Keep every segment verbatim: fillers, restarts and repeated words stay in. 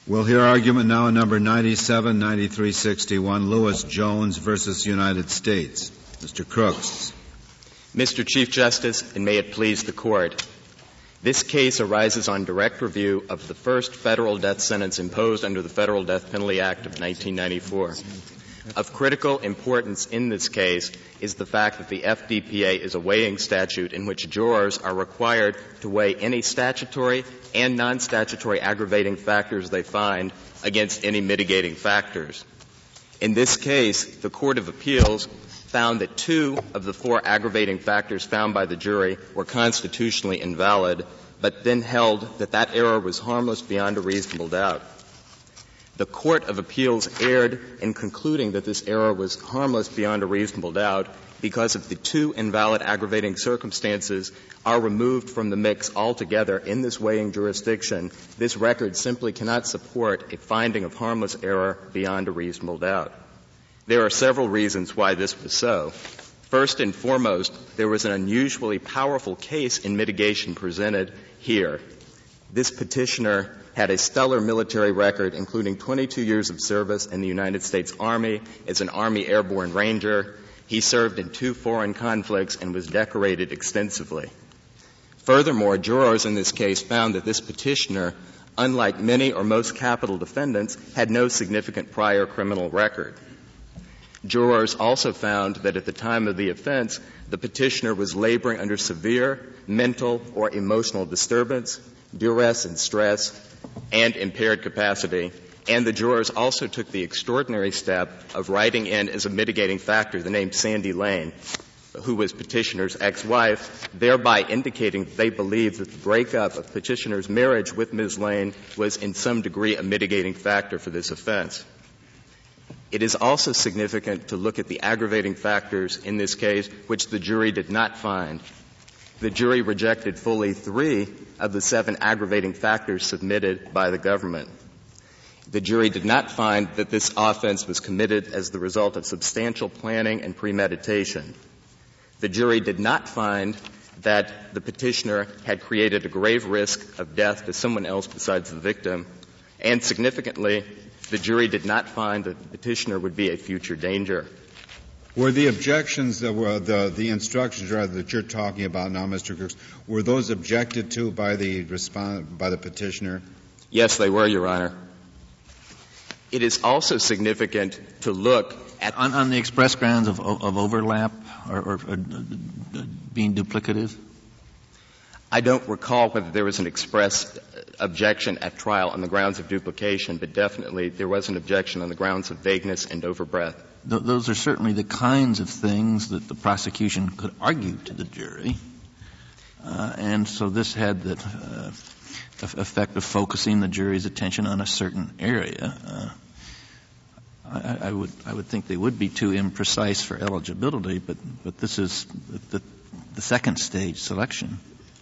We'll hear argument now in number ninety-seven ninety-three sixty-one, Lewis Jones versus United States. Mister Crooks. Mister Chief Justice, and may it please the Court, this case arises on direct review of the first federal death sentence imposed under the Federal Death Penalty Act of nineteen ninety-four. Of critical importance in this case is the fact that the F D P A is a weighing statute in which jurors are required to weigh any statutory and non-statutory aggravating factors they find against any mitigating factors. In this case, the Court of Appeals found that two of the four aggravating factors found by the jury were constitutionally invalid, but then held that that error was harmless beyond a reasonable doubt. The Court of Appeals erred in concluding that this error was harmless beyond a reasonable doubt because if the two invalid aggravating circumstances are removed from the mix altogether in this weighing jurisdiction, this record simply cannot support a finding of harmless error beyond a reasonable doubt. There are several reasons why this was so. First and foremost, there was an unusually powerful case in mitigation presented here. This petitioner had a stellar military record, including twenty-two years of service in the United States Army as an Army Airborne Ranger. He served in two foreign conflicts and was decorated extensively. Furthermore, jurors in this case found that this petitioner, unlike many or most capital defendants, had no significant prior criminal record. Jurors also found that at the time of the offense, the petitioner was laboring under severe mental or emotional disturbance, duress and stress, and impaired capacity. And the jurors also took the extraordinary step of writing in as a mitigating factor the name Sandy Lane, who was petitioner's ex-wife, thereby indicating that they believed that the breakup of petitioner's marriage with Miz Lane was in some degree a mitigating factor for this offense. It is also significant to look at the aggravating factors in this case, which the jury did not find. The jury rejected fully three of the seven aggravating factors submitted by the government. The jury did not find that this offense was committed as the result of substantial planning and premeditation. The jury did not find that the petitioner had created a grave risk of death to someone else besides the victim. And significantly, the jury did not find that the petitioner would be a future danger. Were the objections that were the, the instructions rather that you're talking about now, Mister Crooks, were those objected to by the respond, by the petitioner? Yes, they were, Your Honor. It is also significant to look at on, on the express grounds of, of overlap or, or, or being duplicative. I don't recall whether there was an express objection at trial on the grounds of duplication, but definitely there was an objection on the grounds of vagueness and overbreadth. Th- those are certainly the kinds of things that the prosecution could argue to the jury. Uh, and so this had the uh, effect of focusing the jury's attention on a certain area. Uh, I, I would I would think they would be too imprecise for eligibility, but, but this is the, the second stage selection.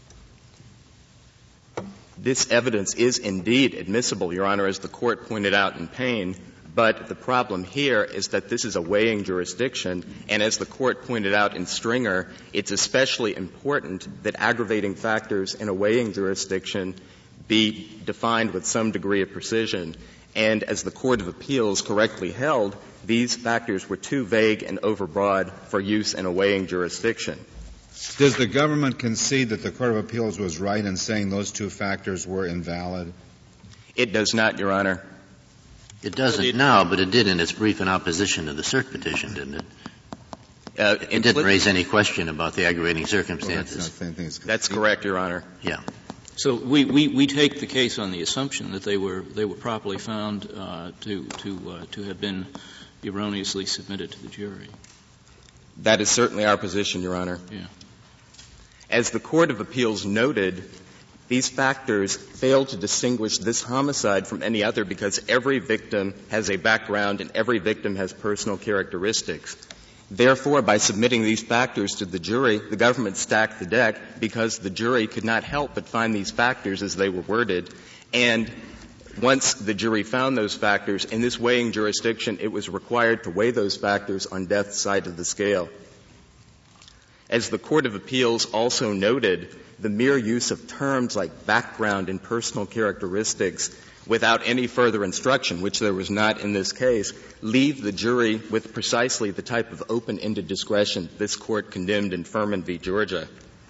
This evidence is indeed admissible, Your Honor, as the Court pointed out in Payne, but the problem here is that this is a weighing jurisdiction, and as the Court pointed out in Stringer, it's especially important that aggravating factors in a weighing jurisdiction be defined with some degree of precision. And as the Court of Appeals correctly held, these factors were too vague and overbroad for use in a weighing jurisdiction. Does the government concede that the Court of Appeals was right in saying those two factors were invalid? It does not, Your Honor. It doesn't it, now, but it did in its brief in opposition to the cert petition, didn't it? Uh, it didn't raise any question about the aggravating circumstances. Well, that's, that's correct, Your Honor. Yeah. So we, we, we take the case on the assumption that they were they were properly found uh, to to uh, to have been erroneously submitted to the jury. That is certainly our position, Your Honor. Yeah. As the Court of Appeals noted, these factors fail to distinguish this homicide from any other because every victim has a background and every victim has personal characteristics. Therefore, by submitting these factors to the jury, the government stacked the deck because the jury could not help but find these factors as they were worded. And once the jury found those factors, in this weighing jurisdiction, it was required to weigh those factors on death's side of the scale. As the Court of Appeals also noted, the mere use of terms like background and personal characteristics without any further instruction, which there was not in this case, leave the jury with precisely the type of open-ended discretion this Court condemned in Furman v. Georgia.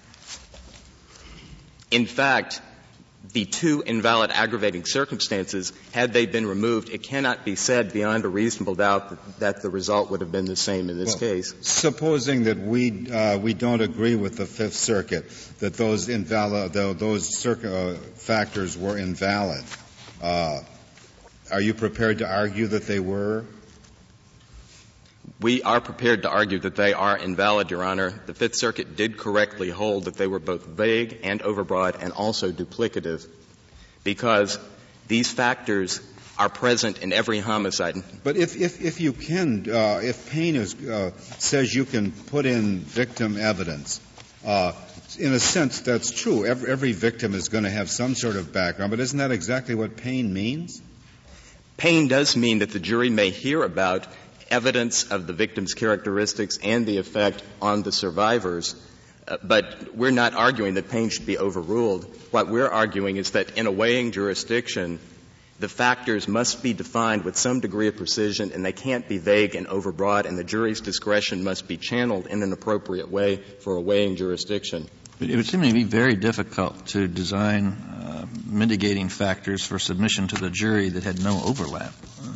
In fact, the two invalid aggravating circumstances, had they been removed, it cannot be said beyond a reasonable doubt that, that the result would have been the same in this well, case. Supposing that we uh, we don't agree with the Fifth Circuit that those invalid those circ- uh, factors were invalid, uh, are you prepared to argue that they were? We are prepared to argue that they are invalid, Your Honor. The Fifth Circuit did correctly hold that they were both vague and overbroad and also duplicative, because these factors are present in every homicide. But if, if, if you can, uh, if Payne is, uh, says you can put in victim evidence, uh, in a sense that's true. Every, every victim is going to have some sort of background, but isn't that exactly what Payne means? Payne does mean that the jury may hear about evidence of the victim's characteristics and the effect on the survivors. Uh, but we're not arguing that Payne should be overruled. What we're arguing is that in a weighing jurisdiction, the factors must be defined with some degree of precision, and they can't be vague and overbroad, and the jury's discretion must be channeled in an appropriate way for a weighing jurisdiction. It would seem to be very difficult to design uh, mitigating factors for submission to the jury that had no overlap. Uh,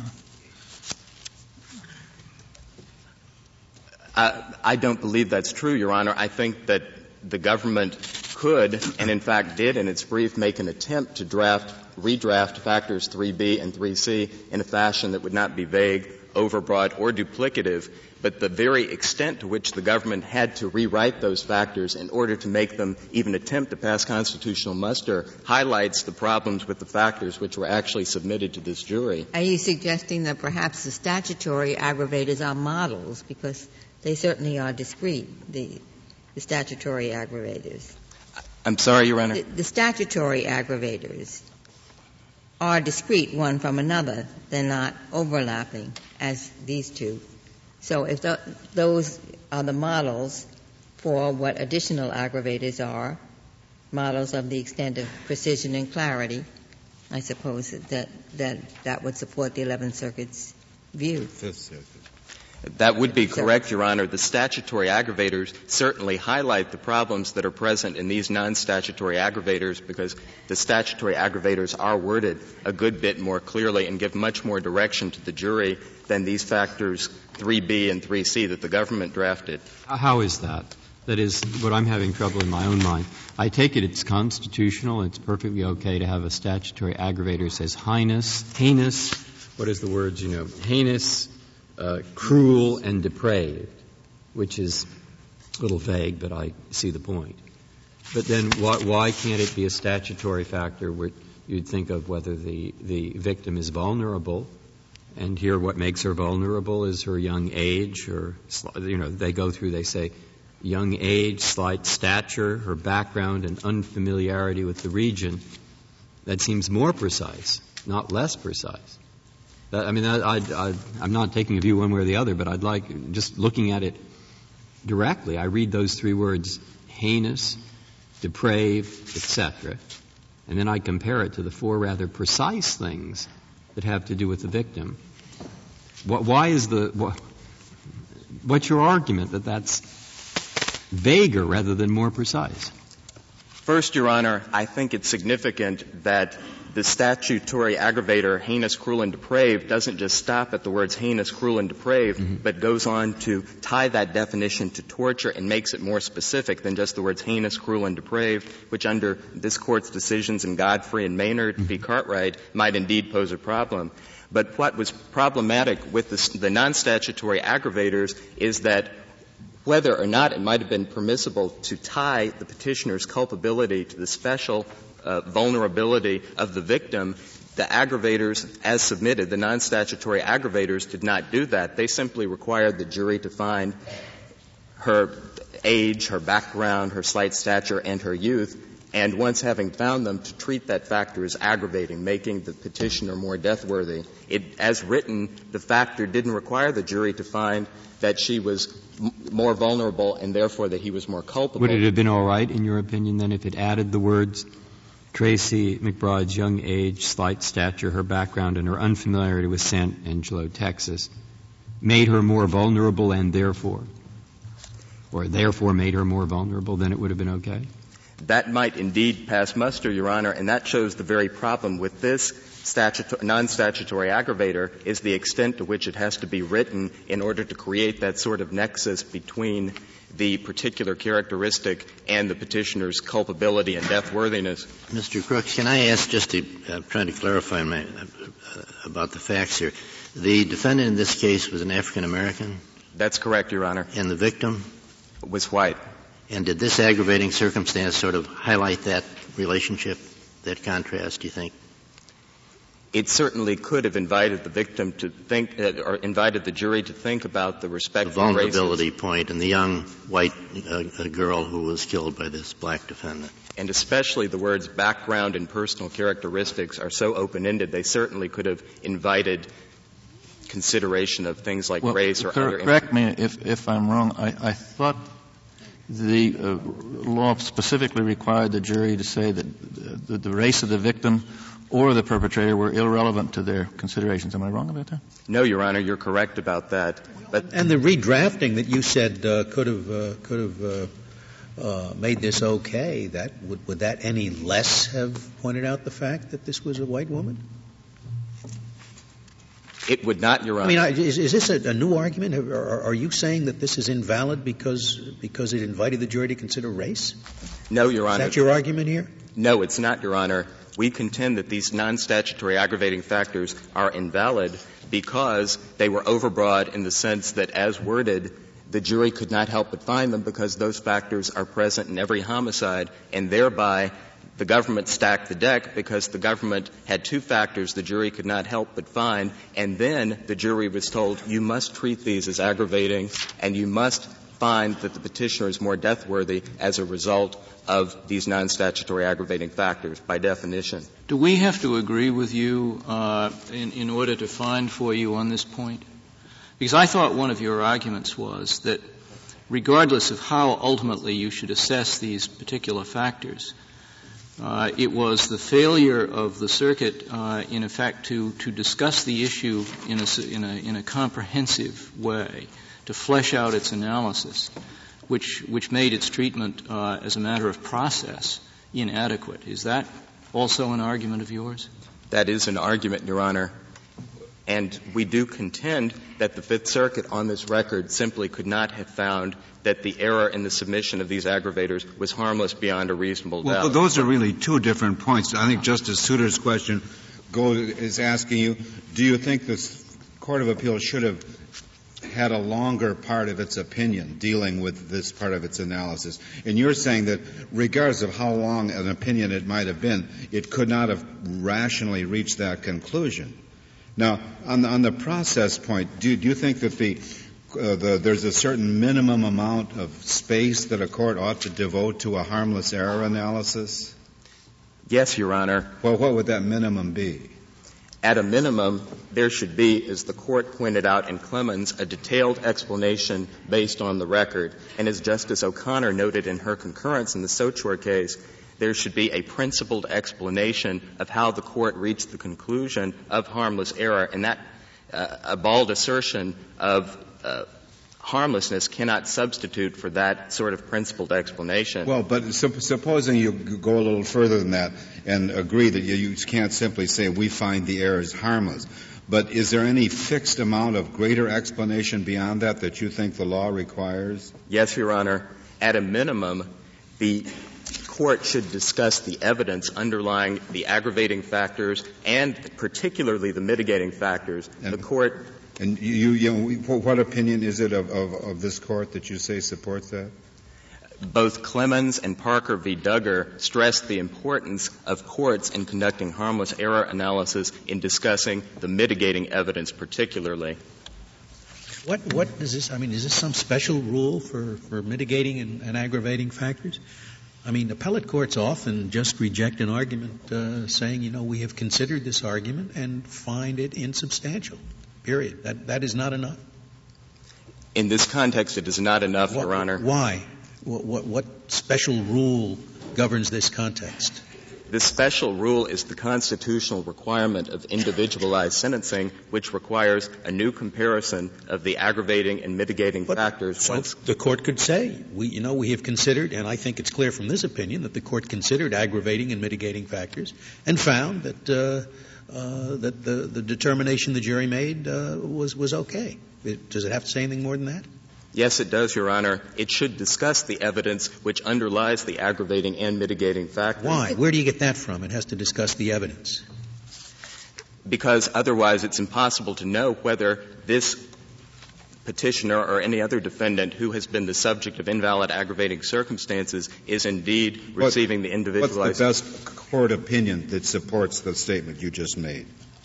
Uh, I don't believe that's true, Your Honor. I think that the government could, and in fact did in its brief, make an attempt to draft, redraft factors three B and three C in a fashion that would not be vague, overbroad, or duplicative. But the very extent to which the government had to rewrite those factors in order to make them even attempt to pass constitutional muster highlights the problems with the factors which were actually submitted to this jury. Are you suggesting that perhaps the statutory aggravators are models, because they certainly are discrete, the, the statutory aggravators? I'm sorry, Your Honor? The, the statutory aggravators are discrete one from another. They're not overlapping as these two. So if the, those are the models for what additional aggravators are, models of the extent of precision and clarity, I suppose that that, that would support the Eleventh Circuit's view. Fifth Circuit. That would be correct, Your Honor. The statutory aggravators certainly highlight the problems that are present in these non-statutory aggravators, because the statutory aggravators are worded a good bit more clearly and give much more direction to the jury than these factors three B and three C that the government drafted. How is that? That is what I'm having trouble in my own mind. I take it it's constitutional and it's perfectly okay to have a statutory aggravator that says heinous, heinous, what is the words, you know, heinous, Uh, cruel and depraved, which is a little vague, but I see the point. But then why, why can't it be a statutory factor where you'd think of whether the, the victim is vulnerable, and here what makes her vulnerable is her young age, or, you know, they go through, they say, young age, slight stature, her background, and unfamiliarity with the region. That seems more precise, not less precise. That, I mean, I, I, I, I'm not taking a view one way or the other, but I'd like, just looking at it directly, I read those three words, heinous, depraved, et cetera, and then I compare it to the four rather precise things that have to do with the victim. What, why is the, what, what's your argument that that's vaguer rather than more precise? First, Your Honor, I think it's significant that the statutory aggravator, heinous, cruel, and depraved, doesn't just stop at the words heinous, cruel, and depraved, mm-hmm. but goes on to tie that definition to torture and makes it more specific than just the words heinous, cruel, and depraved, which under this Court's decisions in Godfrey and Maynard mm-hmm. v. Cartwright might indeed pose a problem. But what was problematic with the, the non-statutory aggravators is that whether or not it might have been permissible to tie the petitioner's culpability to the special Uh, vulnerability of the victim, the aggravators as submitted, the non-statutory aggravators did not do that. They simply required the jury to find her age, her background, her slight stature, and her youth, and once having found them, to treat that factor as aggravating, making the petitioner more death-worthy. It, as written, the factor didn't require the jury to find that she was m- more vulnerable and therefore that he was more culpable. Would it have been all right, in your opinion, then, if it added the words Tracy McBride's young age, slight stature, her background, and her unfamiliarity with San Angelo, Texas, made her more vulnerable and therefore, or therefore made her more vulnerable, then it would have been okay? That might indeed pass muster, Your Honor, and that shows the very problem with this statutory, non-statutory aggravator is the extent to which it has to be written in order to create that sort of nexus between the particular characteristic and the petitioner's culpability and deathworthiness. Mister Crooks, can I ask, just to uh, try to clarify my, uh, about the facts here. The defendant in this case was an African-American? That's correct, Your Honor. And the victim? Was white. And did this aggravating circumstance sort of highlight that relationship, that contrast, do you think? It certainly could have invited the victim to think, uh, or invited the jury to think about the respective the vulnerability races. point and the young white uh, girl who was killed by this black defendant. And especially the words background and personal characteristics are so open-ended, they certainly could have invited consideration of things like well, race or cor- other. Correct me if, if I'm wrong. I, I thought the uh, law specifically required the jury to say that the, the race of the victim or the perpetrator were irrelevant to their considerations. Am I wrong about that? No, Your Honor, you're correct about that. But and the redrafting that you said uh, could have uh, could have uh, uh, made this okay. That would would that any less have pointed out the fact that this was a white woman? It would not, Your Honor. I mean, I, is, is this a, a new argument? Are, are you saying that this is invalid because because it invited the jury to consider race? No, Your Honor. Is that your argument here? No, it's not, Your Honor. We contend that these non-statutory aggravating factors are invalid because they were overbroad in the sense that, as worded, the jury could not help but find them because those factors are present in every homicide, and thereby the government stacked the deck because the government had two factors the jury could not help but find, and then the jury was told, you must treat these as aggravating, and you must find that the petitioner is more death-worthy as a result of these non-statutory aggravating factors, by definition. Do we have to agree with you uh, in, in order to find for you on this point? Because I thought one of your arguments was that regardless of how ultimately you should assess these particular factors, uh, it was the failure of the circuit, uh, in effect, to, to discuss the issue in a, in a, in a comprehensive way, to flesh out its analysis, which which made its treatment uh, as a matter of process inadequate. Is that also an argument of yours? That is an argument, Your Honor. And we do contend that the Fifth Circuit on this record simply could not have found that the error in the submission of these aggravators was harmless beyond a reasonable well, doubt. Well, those are really two different points. I think Justice Souter's question go, is asking you, do you think this Court of Appeals should have had a longer part of its opinion dealing with this part of its analysis? And you're saying that regardless of how long an opinion it might have been, it could not have rationally reached that conclusion. Now, on the, on the process point, do, do you think that the, uh, the there's a certain minimum amount of space that a court ought to devote to a harmless error analysis? Yes, Your Honor. Well, what would that minimum be? At a minimum, there should be, as the Court pointed out in Clemens, a detailed explanation based on the record. And as Justice O'Connor noted in her concurrence in the Sochor case, there should be a principled explanation of how the Court reached the conclusion of harmless error. And that, uh, a bald assertion of uh, harmlessness cannot substitute for that sort of principled explanation. Well, but sup- supposing you go a little further than that and agree that you, you can't simply say we find the error is harmless. But is there any fixed amount of greater explanation beyond that that you think the law requires? Yes, Your Honor. At a minimum, the Court should discuss the evidence underlying the aggravating factors and particularly the mitigating factors. And the Court And you, you know, what opinion is it of, of, of this Court that you say supports that? Both Clemens and Parker v. Duggar stressed the importance of courts in conducting harmless error analysis in discussing the mitigating evidence particularly. What, what does this, I mean, is this some special rule for, for mitigating and, and aggravating factors? I mean, appellate courts often just reject an argument uh, saying, you know, we have considered this argument and find it insubstantial, period. That, that is not enough. In this context, it is not enough, what, Your Honor. Why? What, what, what special rule governs this context? The special rule is the constitutional requirement of individualized sentencing, which requires a new comparison of the aggravating and mitigating but, factors. So the court could say, we, you know, we have considered, and I think it's clear from this opinion that the court considered aggravating and mitigating factors and found that uh, uh, that the, the determination the jury made uh, was was okay. It, does it have to say anything more than that? Yes, it does, Your Honor. It should discuss the evidence which underlies the aggravating and mitigating factors. Why? Where do you get that from? It has to discuss the evidence. Because otherwise it's impossible to know whether this petitioner or any other defendant who has been the subject of invalid aggravating circumstances is indeed what, receiving the individualized. What's the best court opinion that supports the statement you just made?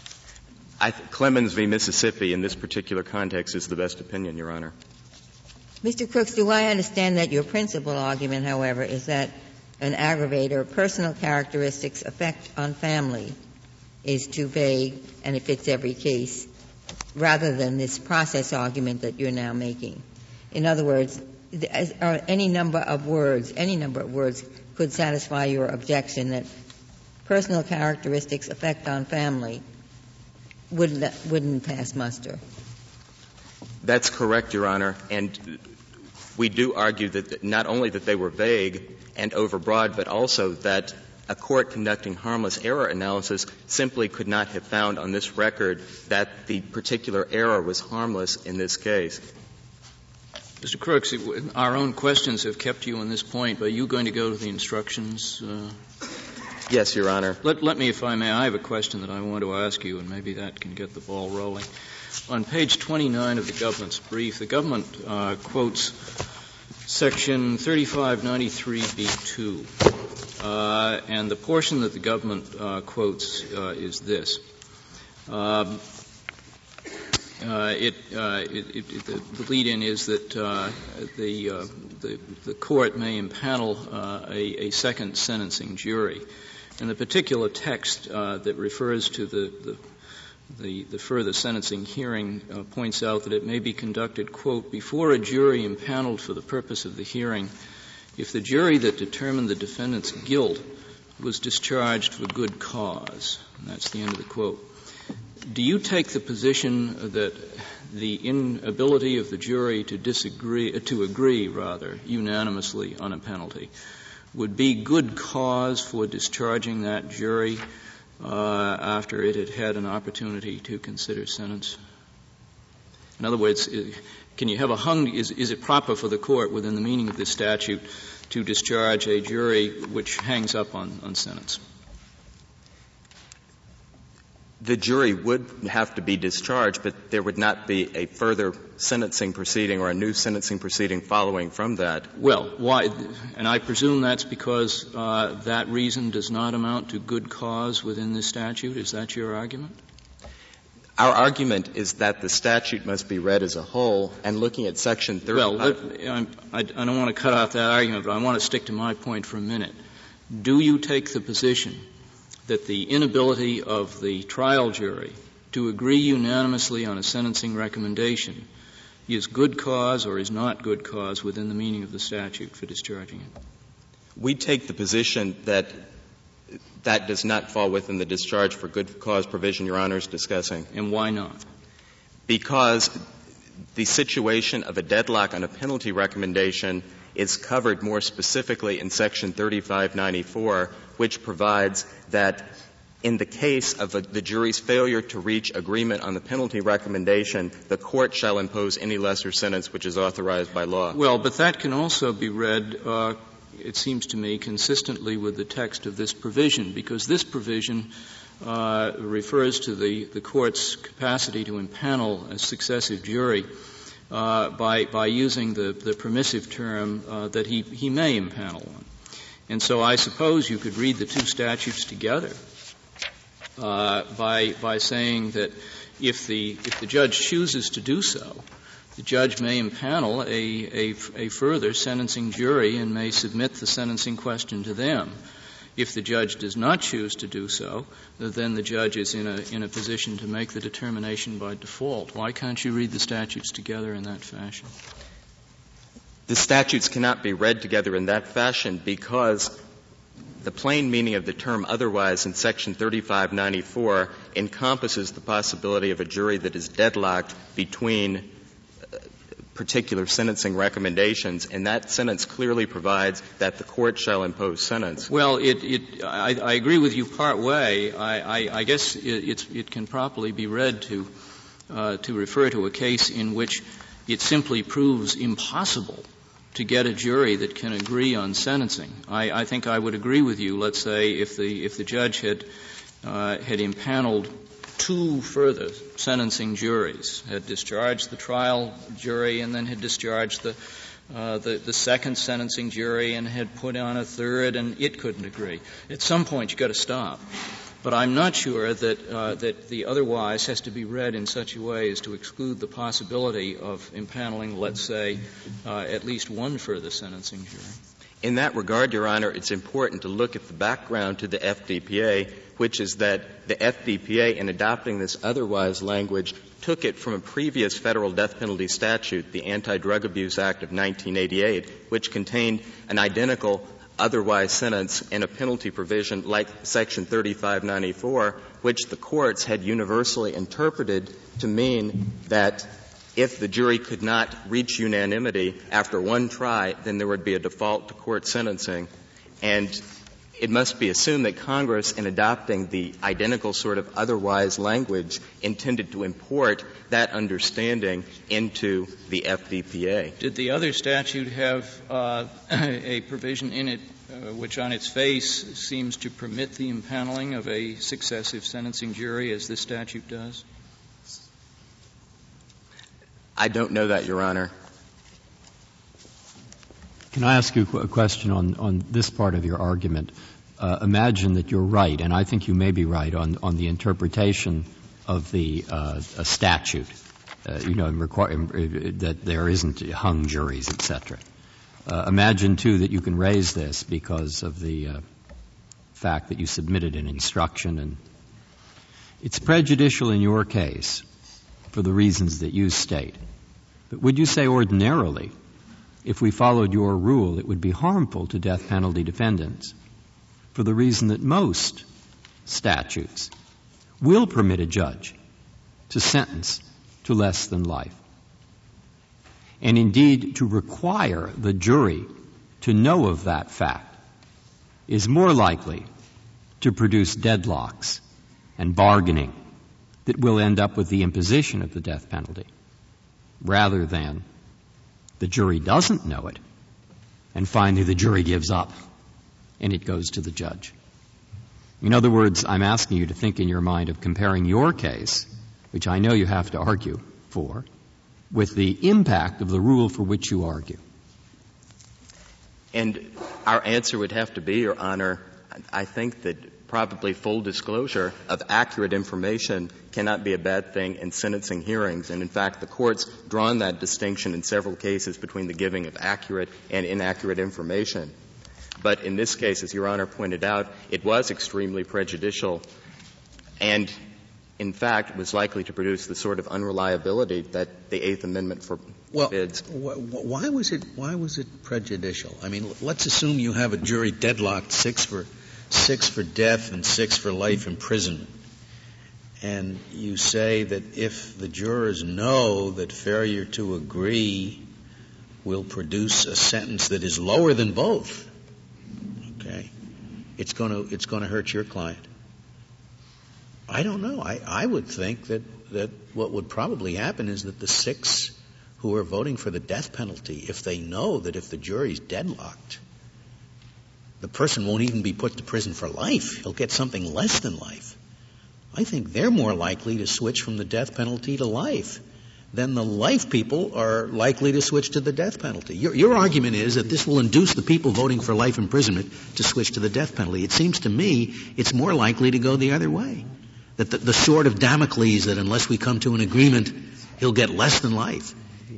I th- Clemens v. Mississippi in this particular context is the best opinion, Your Honor. Mister Crooks, do I understand that your principal argument, however, is that an aggravator, personal characteristics, effect on family, is too vague and it fits every case, rather than this process argument that you're now making? In other words, any number of words, any number of words could satisfy your objection that personal characteristics, effect on family, wouldn't, wouldn't pass muster. That's correct, Your Honor. And we do argue that not only that they were vague and overbroad, but also that a court conducting harmless error analysis simply could not have found on this record that the particular error was harmless in this case. Mister Crooks, our own questions have kept you on this point. Are you going to go to the instructions? Uh, yes, Your Honor. Let, let me, if I may, I have a question that I want to ask you, and maybe that can get the ball rolling. On page twenty-nine of the government's brief, the government uh, quotes section thirty-five ninety-three B two, uh, and the portion that the government uh, quotes uh, is this. Um, uh, it, uh, it, it, it, the, the lead-in is that uh, the, uh, the the court may impanel uh, a, a second sentencing jury, and the particular text uh, that refers to the, the The, the further sentencing hearing uh, points out that it may be conducted, quote, before a jury impaneled for the purpose of the hearing if the jury that determined the defendant's guilt was discharged for good cause. And that's the end of the quote. Do you take the position that the inability of the jury to disagree, uh, to agree, rather, unanimously on a penalty would be good cause for discharging that jury Uh, after it had had an opportunity to consider sentence? In other words, can you have a hung, is, is it proper for the court within the meaning of this statute to discharge a jury which hangs up on, on sentence? The jury would have to be discharged, but there would not be a further sentencing proceeding or a new sentencing proceeding following from that. Well, why? And I presume that's because uh, that reason does not amount to good cause within this statute. Is that your argument? Our argument is that the statute must be read as a whole, and looking at Section thirty-five. Well, I, I don't want to cut off that argument, but I want to stick to my point for a minute. Do you take the position that the inability of the trial jury to agree unanimously on a sentencing recommendation is good cause or is not good cause within the meaning of the statute for discharging it? We take the position that that does not fall within the discharge for good cause provision Your Honor is discussing. And why not? Because the situation of a deadlock on a penalty recommendation is covered more specifically in Section thirty-five ninety-four, which provides that in the case of a, the jury's failure to reach agreement on the penalty recommendation, the court shall impose any lesser sentence which is authorized by law. Well, but that can also be read, uh, it seems to me, consistently with the text of this provision, because this provision uh, refers to the, the court's capacity to impanel a successive jury uh, by, by using the, the permissive term uh, that he, he may impanel one. And so I suppose you could read the two statutes together uh, by by saying that if the if the judge chooses to do so, The judge may impanel a, a, a further sentencing jury and may submit the sentencing question to them. If the judge does not choose to do so, then the judge is in a, in a position to make the determination by default. Why can't you read the statutes together in that fashion? The statutes cannot be read together in that fashion because the plain meaning of the term otherwise in Section thirty-five ninety-four encompasses the possibility of a jury that is deadlocked between particular sentencing recommendations, and that sentence clearly provides that the court shall impose sentence. Well, it, it, I, I agree with you part way. I, I, I guess it, it's, it can properly be read to, uh, to refer to a case in which it simply proves impossible to get a jury that can agree on sentencing. I, I think I would agree with you. Let's say if the, if the judge had, uh, had impaneled two further sentencing juries, had discharged the trial jury and then had discharged the, uh, the, the second sentencing jury and had put on a third and it couldn't agree. At some point you've got to stop. But I'm not sure that, uh, that the otherwise has to be read in such a way as to exclude the possibility of impaneling, let's say, uh, at least one further sentencing jury. In that regard, Your Honor, it's important to look at the background to the F D P A, which is that the F D P A, in adopting this otherwise language, took it from a previous federal death penalty statute, the Anti-Drug Abuse Act of nineteen eighty-eight, which contained an identical otherwise sentence and a penalty provision like Section thirty-five ninety-four, which the courts had universally interpreted to mean that if the jury could not reach unanimity after one try, then there would be a default to court sentencing. And it must be assumed that Congress, in adopting the identical sort of otherwise language, intended to import that understanding into the F D P A. Did the other statute have uh, a provision in it uh, which on its face seems to permit the impaneling of a successive sentencing jury, as this statute does? I don't know that, Your Honor. Can I ask you a question on, on this part of your argument? Uh, imagine that you're right, and I think you may be right on, on the interpretation of the uh, a statute, uh, you know, require, that there isn't hung juries, et cetera. Uh, imagine, too, that you can raise this because of the uh, fact that you submitted an instruction, and it's prejudicial in your case for the reasons that you state. But would you say ordinarily, if we followed your rule, it would be harmful to death penalty defendants for the reason that most statutes will permit a judge to sentence to less than life, and indeed to require the jury to know of that fact is more likely to produce deadlocks and bargaining that will end up with the imposition of the death penalty, rather than the jury doesn't know it, and finally the jury gives up and it goes to the judge. In other words, I'm asking you to think in your mind of comparing your case, which I know you have to argue for, with the impact of the rule for which you argue. And our answer would have to be, Your Honor, I think that probably full disclosure of accurate information cannot be a bad thing in sentencing hearings. And in fact, the Court's drawn that distinction in several cases between the giving of accurate and inaccurate information. But in this case, as Your Honor pointed out, it was extremely prejudicial and, in fact, was likely to produce the sort of unreliability that the Eighth Amendment forbids. Well, wh- why was it, why was it prejudicial? I mean, let's assume you have a jury deadlocked, six for six for death and six for life imprisonment. And you say that if the jurors know that failure to agree will produce a sentence that is lower than both, okay, it's going to it's going to hurt your client. I don't know. I, I would think that, that what would probably happen is that the six who are voting for the death penalty, if they know that if the jury's deadlocked, the person won't even be put to prison for life. He'll get something less than life. I think they're more likely to switch from the death penalty to life than the life people are likely to switch to the death penalty. Your, your argument is that this will induce the people voting for life imprisonment to switch to the death penalty. It seems to me it's more likely to go the other way, that the, the sword of Damocles, that unless we come to an agreement, he'll get less than life,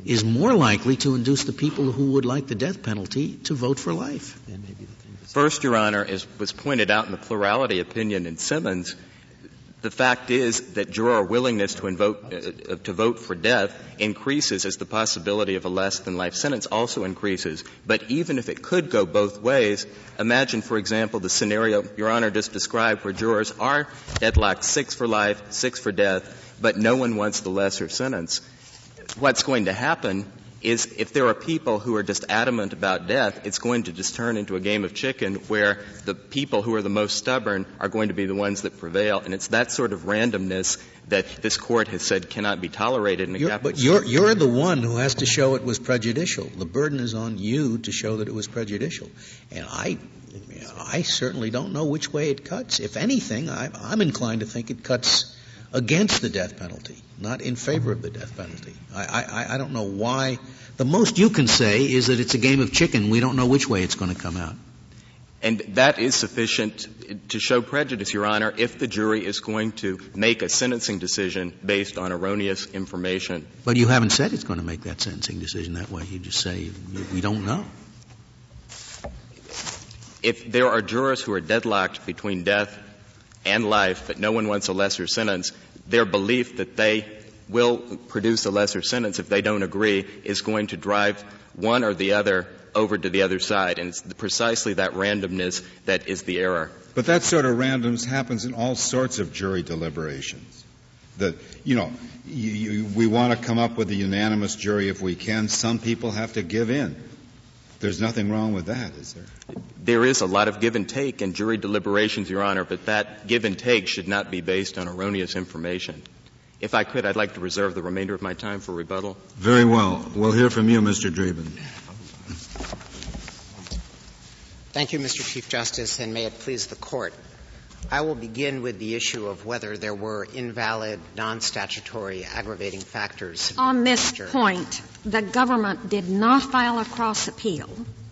is more likely to induce the people who would like the death penalty to vote for life. First, Your Honor, as was pointed out in the plurality opinion in Simmons, the fact is that juror willingness to, invoke, uh, to vote for death increases as the possibility of a less-than-life sentence also increases. But even if it could go both ways, imagine, for example, the scenario Your Honor just described where jurors are deadlocked six for life, six for death, but no one wants the lesser sentence. What's going to happen is if there are people who are just adamant about death, it's going to just turn into a game of chicken where the people who are the most stubborn are going to be the ones that prevail. And it's that sort of randomness that this Court has said cannot be tolerated in a you're, capital But you're, you're the one who has to show it was prejudicial. The burden is on you to show that it was prejudicial. And I, I certainly don't know which way it cuts. If anything, I, I'm inclined to think it cuts against the death penalty, not in favor of the death penalty. I, I, I don't know why. The most you can say is that it's a game of chicken. We don't know which way it's going to come out. And that is sufficient to show prejudice, Your Honor, if the jury is going to make a sentencing decision based on erroneous information. But you haven't said it's going to make that sentencing decision that way. You just say, we don't know. If there are jurors who are deadlocked between death and life, but no one wants a lesser sentence, their belief that they will produce a lesser sentence if they don't agree is going to drive one or the other over to the other side. And it's precisely that randomness that is the error. But that sort of randomness happens in all sorts of jury deliberations. That, you know, you, you, we want to come up with a unanimous jury if we can. Some people have to give in. There's nothing wrong with that, is there? There is a lot of give and take in jury deliberations, Your Honor, but that give and take should not be based on erroneous information. If I could, I'd like to reserve the remainder of my time for rebuttal. Very well. We'll hear from you, Mister Dreeben. Thank you, Mister Chief Justice, and may it please the Court. I will begin with the issue of whether there were invalid, non-statutory aggravating factors. On this point, the government did not file a cross-appeal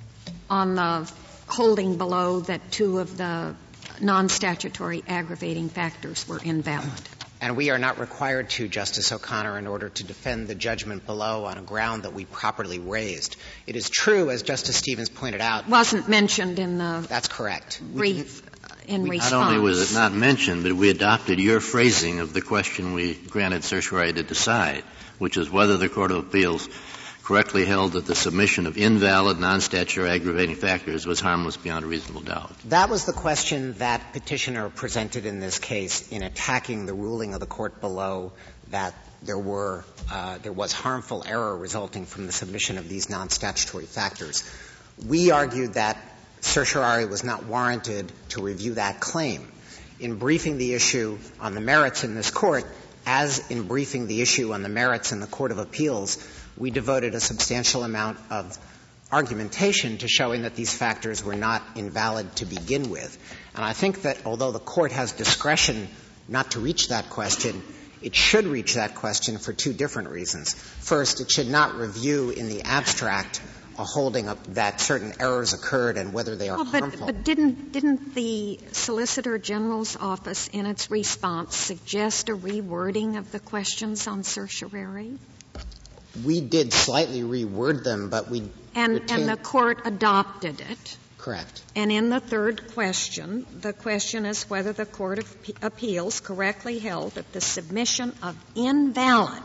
on the holding below that two of the non-statutory aggravating factors were invalid. And we are not required to, Justice O'Connor, in order to defend the judgment below on a ground that we properly raised. It is true, as Justice Stevens pointed out. It wasn't mentioned in the That's correct. brief in we, response. Not only was it not mentioned, but we adopted your phrasing of the question we granted certiorari to decide, which is whether the Court of Appeals correctly held that the submission of invalid, non-statutory aggravating factors was harmless beyond a reasonable doubt. That was the question that Petitioner presented in this case in attacking the ruling of the Court below that there were uh, there was harmful error resulting from the submission of these non-statutory factors. We argued that certiorari was not warranted to review that claim. In briefing the issue on the merits in this Court, as in briefing the issue on the merits in the Court of Appeals, we devoted a substantial amount of argumentation to showing that these factors were not invalid to begin with. And I think that although the Court has discretion not to reach that question, it should reach that question for two different reasons. First, it should not review in the abstract a holding of that certain errors occurred and whether they are well, but, harmful. But didn't, didn't the Solicitor General's office in its response suggest a rewording of the questions on certiorari? We did slightly reword them, but we and, retained... and the Court adopted it. Correct. And in the third question, the question is whether the Court of P- Appeals correctly held that the submission of invalid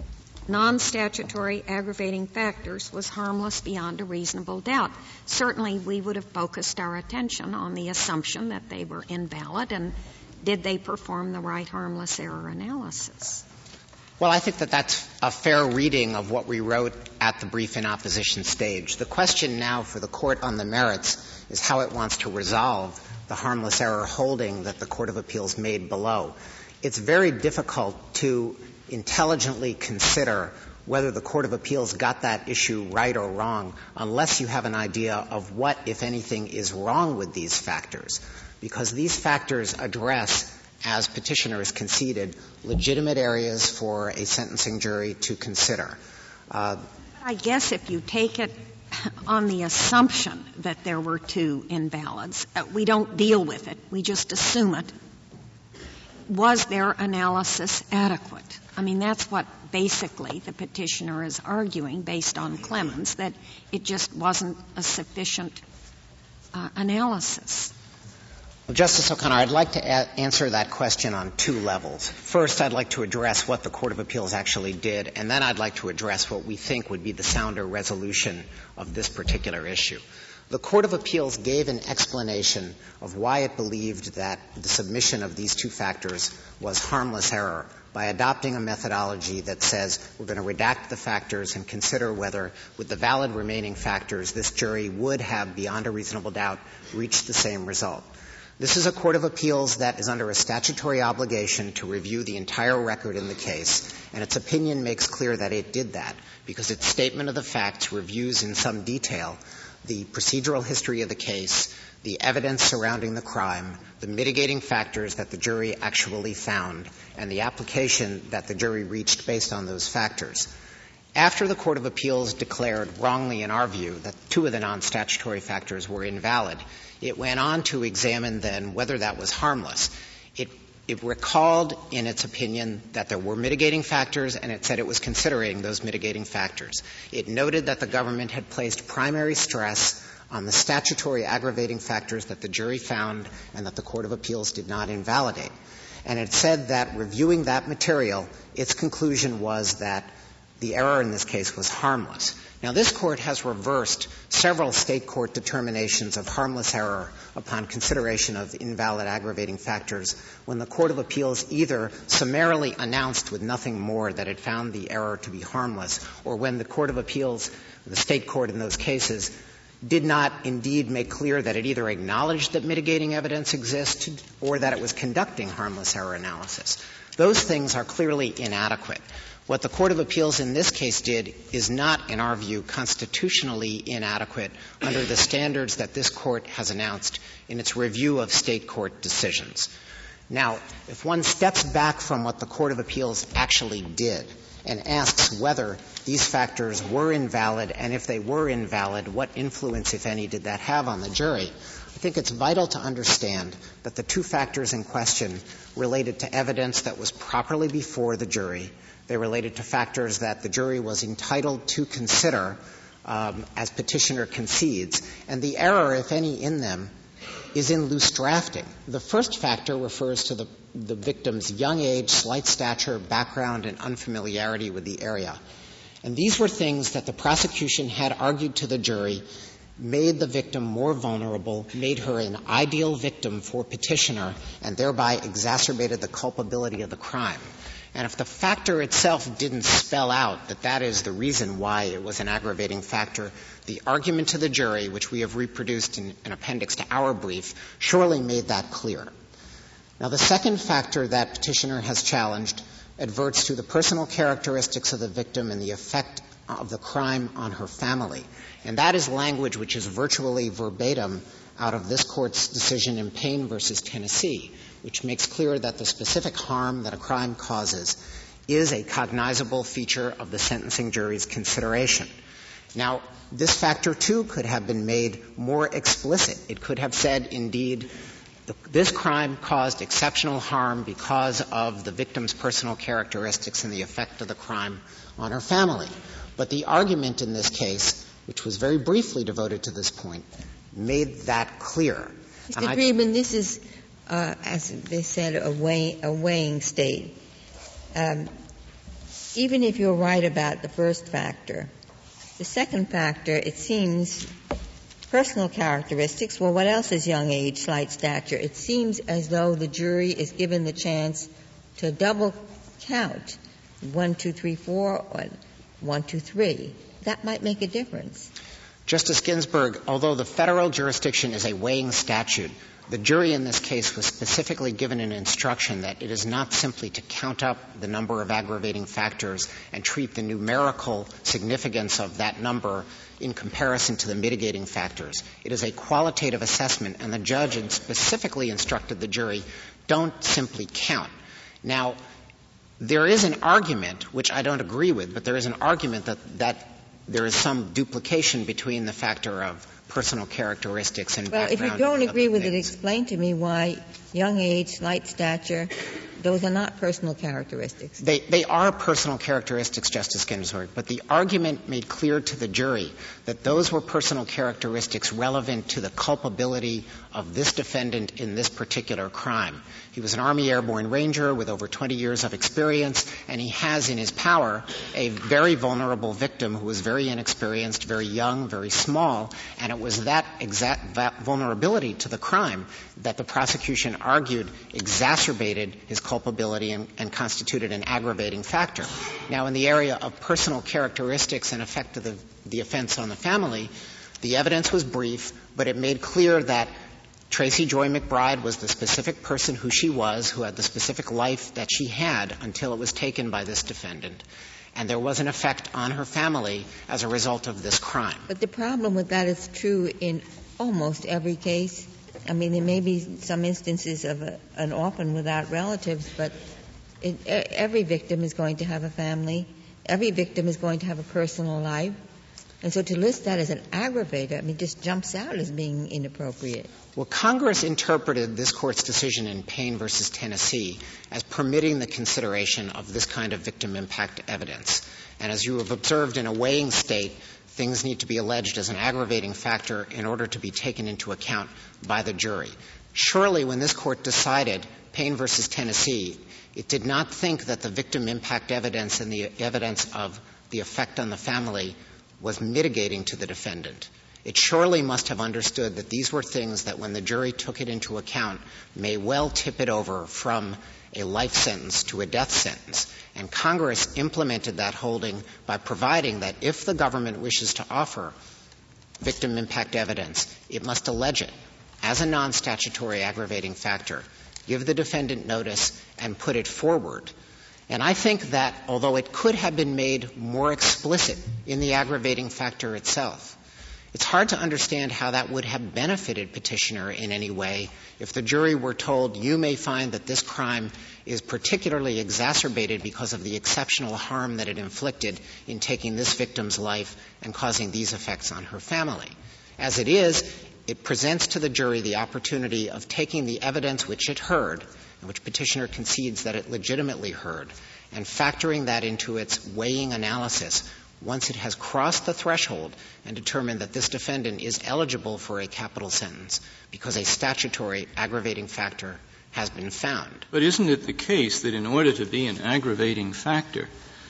non-statutory aggravating factors was harmless beyond a reasonable doubt. Certainly, we would have focused our attention on the assumption that they were invalid, and did they perform the right harmless error analysis? Well, I think that that's a fair reading of what we wrote at the brief in opposition stage. The question now for the Court on the merits is how it wants to resolve the harmless error holding that the Court of Appeals made below. It's very difficult to intelligently consider whether the Court of Appeals got that issue right or wrong unless you have an idea of what, if anything, is wrong with these factors, because these factors address, as petitioners conceded, legitimate areas for a sentencing jury to consider. Uh, I guess if you take it on the assumption that there were two invalids, uh, we don't deal with it. We just assume it. was their analysis adequate? I mean, that's what basically the petitioner is arguing based on Clemens, that it just wasn't a sufficient uh, analysis. Well, Justice O'Connor, I'd like to a- answer that question on two levels. First, I'd like to address what the Court of Appeals actually did, and then I'd like to address what we think would be the sounder resolution of this particular issue. The Court of Appeals gave an explanation of why it believed that the submission of these two factors was harmless error by adopting a methodology that says we're going to redact the factors and consider whether, with the valid remaining factors, this jury would have, beyond a reasonable doubt, reached the same result. This is a Court of Appeals that is under a statutory obligation to review the entire record in the case, and its opinion makes clear that it did that because its statement of the facts reviews in some detail the procedural history of the case, the evidence surrounding the crime, the mitigating factors that the jury actually found, and the application that the jury reached based on those factors. After the Court of Appeals declared, wrongly in our view, that two of the non-statutory factors were invalid, it went on to examine then whether that was harmless. It It recalled in its opinion that there were mitigating factors, and it said it was considering those mitigating factors. It noted that the government had placed primary stress on the statutory aggravating factors that the jury found and that the Court of Appeals did not invalidate. And it said that reviewing that material, its conclusion was that the error in this case was harmless. Now, this Court has reversed several state court determinations of harmless error upon consideration of invalid aggravating factors when the Court of Appeals either summarily announced with nothing more that it found the error to be harmless, or when the Court of Appeals, the state court in those cases, did not indeed make clear that it either acknowledged that mitigating evidence existed or that it was conducting harmless error analysis. Those things are clearly inadequate. What the Court of Appeals in this case did is not, in our view, constitutionally inadequate under the standards that this Court has announced in its review of state court decisions. Now, if one steps back from what the Court of Appeals actually did and asks whether these factors were invalid, and if they were invalid, what influence, if any, did that have on the jury, I think it's vital to understand that the two factors in question related to evidence that was properly before the jury. They related to factors that the jury was entitled to consider um, as petitioner concedes. And the error, if any, in them is in loose drafting. The first factor refers to the, the victim's young age, slight stature, background, and unfamiliarity with the area. And these were things that the prosecution had argued to the jury made the victim more vulnerable, made her an ideal victim for petitioner, and thereby exacerbated the culpability of the crime. And if the factor itself didn't spell out that that is the reason why it was an aggravating factor, the argument to the jury, which we have reproduced in an appendix to our brief, surely made that clear. Now, the second factor that petitioner has challenged adverts to the personal characteristics of the victim and the effect of the crime on her family. And that is language which is virtually verbatim out of this Court's decision in Payne versus Tennessee, which makes clear that the specific harm that a crime causes is a cognizable feature of the sentencing jury's consideration. Now, this factor, too, could have been made more explicit. It could have said, indeed, the, this crime caused exceptional harm because of the victim's personal characteristics and the effect of the crime on her family. But the argument in this case, which was very briefly devoted to this point, made that clear. Mister Friedman, this is Uh, as they said, a, weigh, a weighing state. Um, even if you're right about the first factor, the second factor, it seems, personal characteristics, well, what else is young age, slight stature? It seems as though the jury is given the chance to double count one, two, three, four, or one, two, three. That might make a difference. Justice Ginsburg, although the federal jurisdiction is a weighing statute, the jury in this case was specifically given an instruction that it is not simply to count up the number of aggravating factors and treat the numerical significance of that number in comparison to the mitigating factors. It is a qualitative assessment, and the judge specifically instructed the jury, don't simply count. Now, there is an argument, which I don't agree with, but there is an argument that, that there is some duplication between the factor of personal characteristics and well, background. Well, if you don't agree with it, explain to me why young age, slight stature, those are not personal characteristics. They, they are personal characteristics, Justice Ginsburg, but the argument made clear to the jury that those were personal characteristics relevant to the culpability of this defendant in this particular crime. He was an Army Airborne Ranger with over twenty years of experience, and he has in his power a very vulnerable victim who was very inexperienced, very young, very small, and it was that exact vulnerability to the crime that the prosecution argued exacerbated his culpability and, and constituted an aggravating factor. Now, in the area of personal characteristics and effect of the, the offense on the family, the evidence was brief, but it made clear that Tracy Joy McBride was the specific person who she was, who had the specific life that she had until it was taken by this defendant. And there was an effect on her family as a result of this crime. But the problem with that is true in almost every case. I mean, there may be some instances of a, an orphan without relatives, but it, every victim is going to have a family. Every victim is going to have a personal life. And so to list that as an aggravator, I mean, just jumps out as being inappropriate. Well, Congress interpreted this Court's decision in Payne versus Tennessee as permitting the consideration of this kind of victim impact evidence. And as you have observed in a weighing state, things need to be alleged as an aggravating factor in order to be taken into account by the jury. Surely, when this Court decided Payne versus Tennessee, it did not think that the victim impact evidence and the evidence of the effect on the family was mitigating to the defendant. It surely must have understood that these were things that when the jury took it into account may well tip it over from a life sentence to a death sentence. And Congress implemented that holding by providing that if the government wishes to offer victim impact evidence, it must allege it as a non-statutory aggravating factor, give the defendant notice, and put it forward. And I think that although it could have been made more explicit in the aggravating factor itself, it's hard to understand how that would have benefited petitioner in any way if the jury were told, you may find that this crime is particularly exacerbated because of the exceptional harm that it inflicted in taking this victim's life and causing these effects on her family. As it is, it presents to the jury the opportunity of taking the evidence which it heard, and which petitioner concedes that it legitimately heard, and factoring that into its weighing analysis once it has crossed the threshold and determined that this defendant is eligible for a capital sentence because a statutory aggravating factor has been found. But isn't it the case that in order to be an aggravating factor,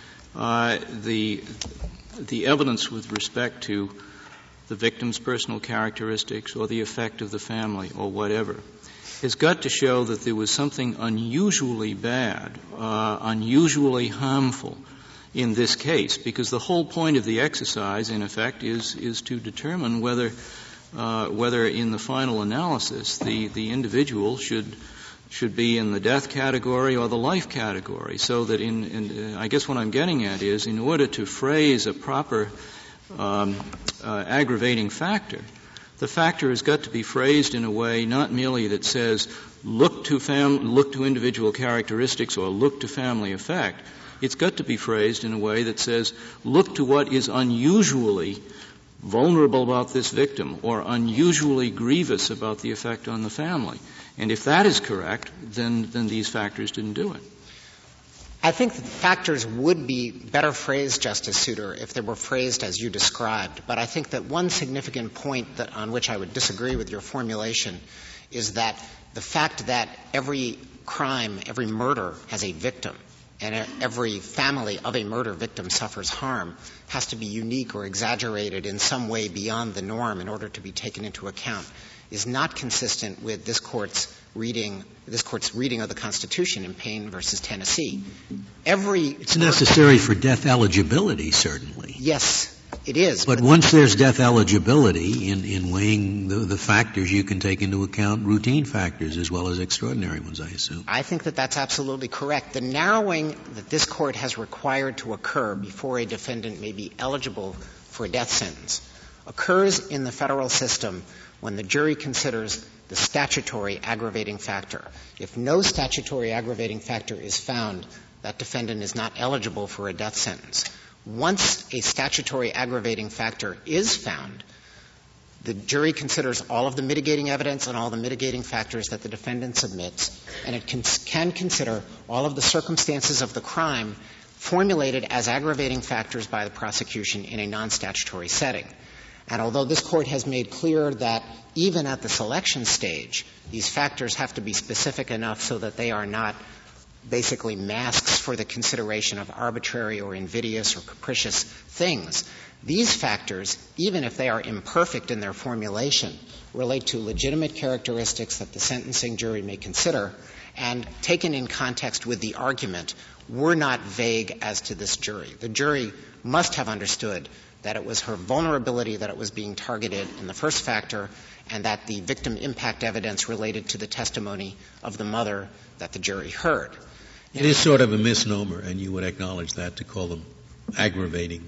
uh, the the evidence with respect to the victim's personal characteristics or the effect of the family or whatever has got to show that there was something unusually bad, uh, unusually harmful in this case, because the whole point of the exercise, in effect, is is to determine whether uh, whether in the final analysis the the individual should should be in the death category or the life category. So that in, in uh, I guess what I'm getting at is, in order to phrase a proper um, uh, aggravating factor, the factor has got to be phrased in a way not merely that says look to fam- look to individual characteristics or look to family effect. It's got to be phrased in a way that says, look to what is unusually vulnerable about this victim or unusually grievous about the effect on the family. And if that is correct, then, then these factors didn't do it. I think that the factors would be better phrased, Justice Souter, if they were phrased as you described. But I think that one significant point that, on which I would disagree with your formulation is that the fact that every crime, every murder has a victim, and every family of a murder victim suffers harm, has to be unique or exaggerated in some way beyond the norm in order to be taken into account, is not consistent with this Court's reading, this Court's reading of the Constitution in Payne versus Tennessee. Every It's necessary for death eligibility, certainly. Yes, it is. But, but once there's death eligibility, in, in weighing the, the factors, you can take into account routine factors as well as extraordinary ones, I assume. I think that that's absolutely correct. The narrowing that this Court has required to occur before a defendant may be eligible for a death sentence occurs in the federal system when the jury considers the statutory aggravating factor. If no statutory aggravating factor is found, that defendant is not eligible for a death sentence. Once a statutory aggravating factor is found, The jury considers all of the mitigating evidence and all the mitigating factors that the defendant submits, and it can, can consider all of the circumstances of the crime formulated as aggravating factors by the prosecution in a non-statutory setting. And although this Court has made clear that even at the selection stage, these factors have to be specific enough so that they are not basically masks for the consideration of arbitrary or invidious or capricious things, these factors, even if they are imperfect in their formulation, relate to legitimate characteristics that the sentencing jury may consider, and taken in context with the argument, were not vague as to this jury. The jury must have understood that it was her vulnerability that it was being targeted in the first factor, and that the victim impact evidence related to the testimony of the mother that the jury heard. It is sort of a misnomer, and you would acknowledge that, to call them aggravating.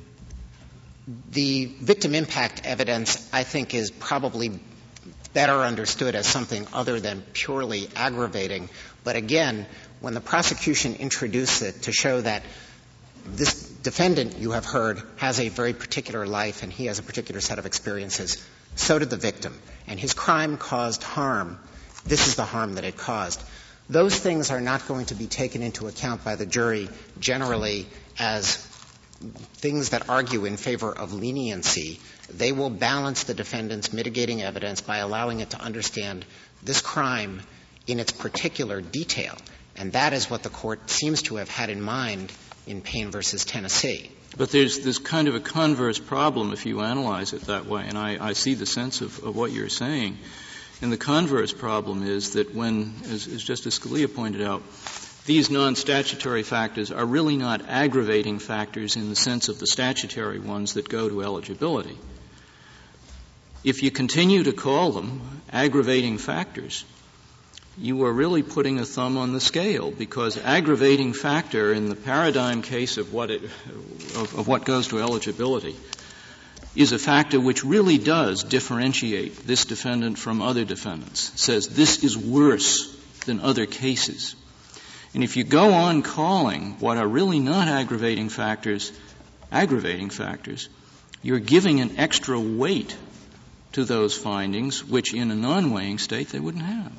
The victim impact evidence, I think, is probably better understood as something other than purely aggravating. But again, when the prosecution introduced it to show that this defendant, you have heard, has a very particular life and he has a particular set of experiences, so did the victim. And his crime caused harm. This is the harm that it caused. Those things are not going to be taken into account by the jury generally as things that argue in favor of leniency. They will balance the defendant's mitigating evidence by allowing it to understand this crime in its particular detail. And that is what the Court seems to have had in mind in Payne versus Tennessee. But there's, there's kind of a converse problem if you analyze it that way, and I, I see the sense of, of what you're saying. And the converse problem is that when, as, as Justice Scalia pointed out, these non-statutory factors are really not aggravating factors in the sense of the statutory ones that go to eligibility. If you continue to call them aggravating factors, you are really putting a thumb on the scale, because aggravating factor in the paradigm case of what it, of, of what goes to eligibility is a factor which really does differentiate this defendant from other defendants, says this is worse than other cases. And if you go on calling what are really not aggravating factors aggravating factors, you're giving an extra weight to those findings, which in a non-weighing state they wouldn't have.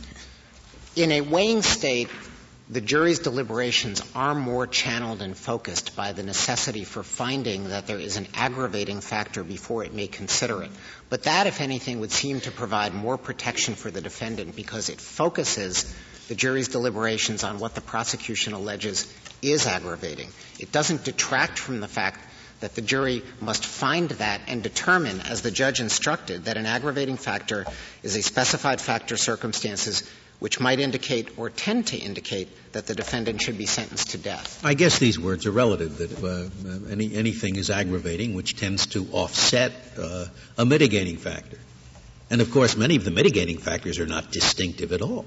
In a weighing state, the jury's deliberations are more channeled and focused by the necessity for finding that there is an aggravating factor before it may consider it. But that, if anything, would seem to provide more protection for the defendant, because it focuses the jury's deliberations on what the prosecution alleges is aggravating. It doesn't detract from the fact that the jury must find that and determine, as the judge instructed, that an aggravating factor is a specified factor circumstances which might indicate or tend to indicate that the defendant should be sentenced to death. I guess these words are relative, that uh, any, anything is aggravating which tends to offset uh, a mitigating factor. And, of course, many of the mitigating factors are not distinctive at all.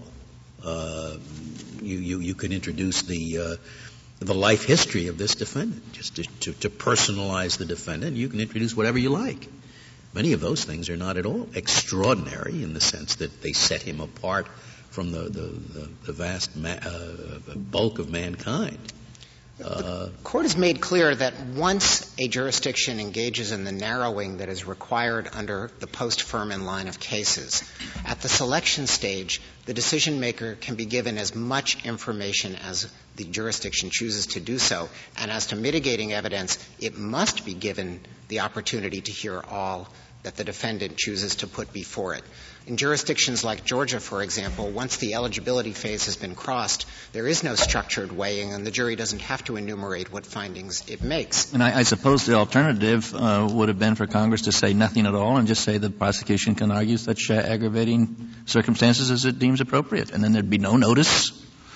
Uh, you, you, you can introduce the uh, the life history of this defendant, just to, to, to personalize the defendant. You can introduce whatever you like. Many of those things are not at all extraordinary in the sense that they set him apart from the, the, the, the vast ma- uh, bulk of mankind. Uh, the Court has made clear that once a jurisdiction engages in the narrowing that is required under the post-Furman line of cases, at the selection stage, the decision maker can be given as much information as the jurisdiction chooses to do so, and as to mitigating evidence, it must be given the opportunity to hear all that the defendant chooses to put before it. In jurisdictions like Georgia, for example, once the eligibility phase has been crossed, there is no structured weighing, and the jury doesn't have to enumerate what findings it makes. And I, I suppose the alternative uh, would have been for Congress to say nothing at all and just say the prosecution can argue such uh, aggravating circumstances as it deems appropriate, and then there'd be no notice,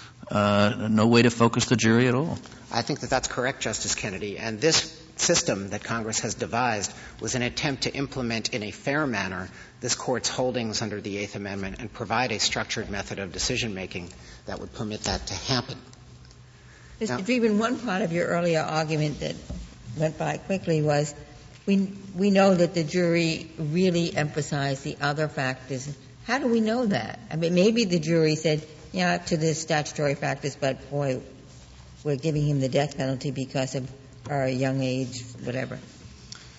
uh, no way to focus the jury at all. I think that that's correct, Justice Kennedy. And this system that Congress has devised was an attempt to implement in a fair manner this Court's holdings under the Eighth Amendment and provide a structured method of decision-making that would permit that to happen. Mister Dreeben, one part of your earlier argument that went by quickly was we, we know that the jury really emphasized the other factors. How do we know that? I mean, maybe the jury said, yeah, to the statutory factors, but, boy, we're giving him the death penalty because of our young age, whatever.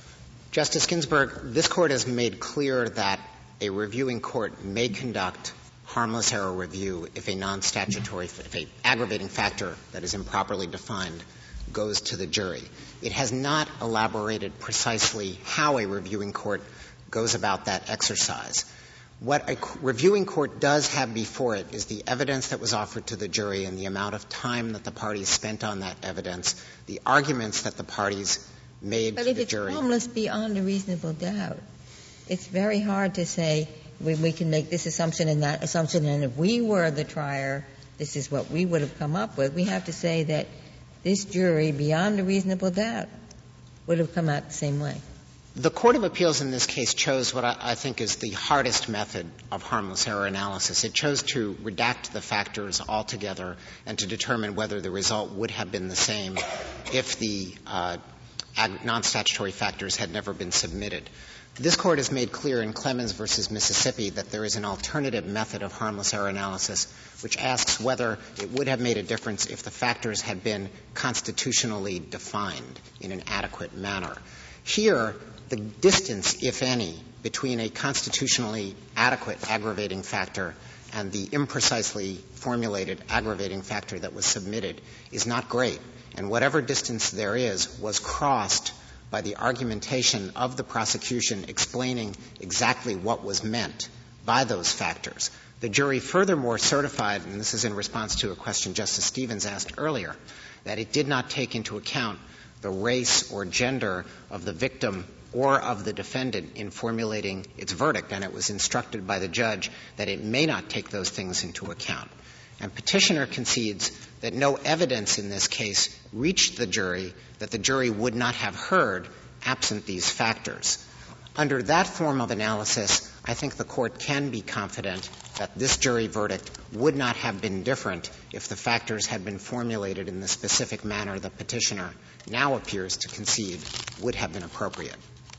Justice Ginsburg, this Court has made clear that a reviewing court may conduct harmless error review if a non-statutory, if a aggravating factor that is improperly defined goes to the jury. It has not elaborated precisely how a reviewing court goes about that exercise. What a reviewing court does have before it is the evidence that was offered to the jury and the amount of time that the parties spent on that evidence, the arguments that the parties made but to if the it's jury. harmless beyond a reasonable doubt, it's very hard to say we, we can make this assumption and that assumption, and if we were the trier, this is what we would have come up with. We have to say that this jury, beyond a reasonable doubt, would have come out the same way. The Court of Appeals in this case chose what I, I think is the hardest method of harmless error analysis. It chose to redact the factors altogether and to determine whether the result would have been the same if the uh, ag- non-statutory factors had never been submitted. This Court has made clear in Clemens versus Mississippi that there is an alternative method of harmless error analysis which asks whether it would have made a difference if the factors had been constitutionally defined in an adequate manner. Here, the distance, if any, between a constitutionally adequate aggravating factor and the imprecisely formulated aggravating factor that was submitted is not great. And whatever distance there is was crossed by the argumentation of the prosecution explaining exactly what was meant by those factors. The jury furthermore certified, and this is in response to a question Justice Stevens asked earlier, that it did not take into account the race or gender of the victim or of the defendant in formulating its verdict, and it was instructed by the judge that it may not take those things into account. And Petitioner concedes that no evidence in this case reached the jury that the jury would not have heard absent these factors. Under that form of analysis, I think the Court can be confident that this jury verdict would not have been different if the factors had been formulated in the specific manner the Petitioner now appears to concede would have been appropriate.